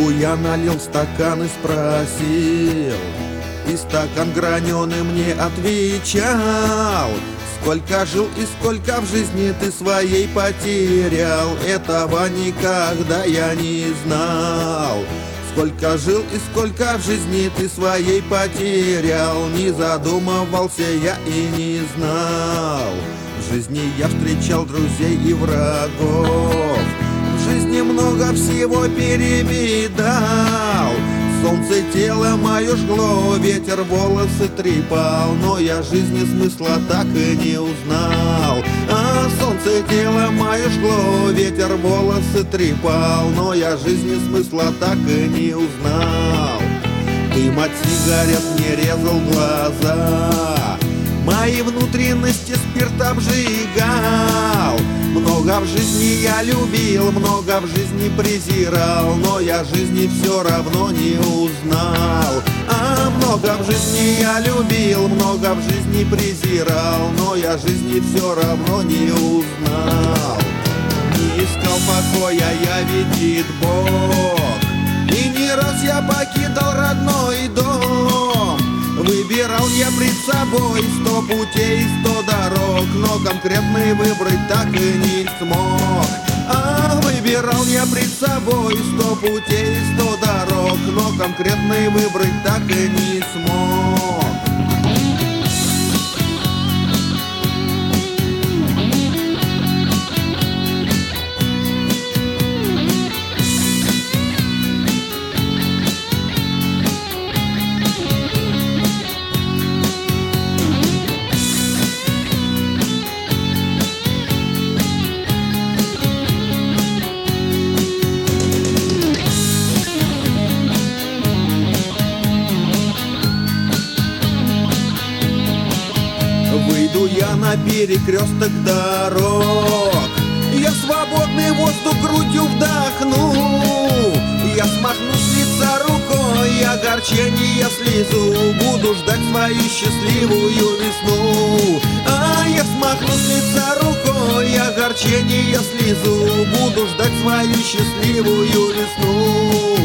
Водку я налил в стакан и спросил, и стакан граненый мне отвечал: сколько жил и сколько в жизни ты своей потерял, этого никогда я не знал. Сколько жил и сколько в жизни ты своей потерял, не задумывался я и не знал. В жизни я встречал друзей и врагов, в жизни много всего перевидал. Солнце тело мое жгло, ветер волосы трепал, но я жизни смысла так и не узнал. А солнце тело мое жгло, ветер волосы трепал, но я жизни смысла так и не узнал. Дым от сигарет мне резал глаза, мои внутренности спирт обжигал. Много в жизни я любил, много в жизни презирал, но я жизни все равно не узнал. А много в жизни я любил, много в жизни презирал, но я жизни все равно не узнал. Не искал покоя я, видит Бог, и не раз я покидал родной дом. Выбирал я пред собой 100 путей, 100 дорог, но конкретный выбрать так и не смог. А выбирал я пред собой 100 путей, 100 дорог, но конкретный выбрать так и не смог. Выйду я на перекресток дорог, я свободный воздух грудью вдохну. Я смахну с лица рукой огорчение, слезу, буду ждать свою счастливую весну. А я смахну с лица рукой огорчение, слезу, буду ждать свою счастливую весну.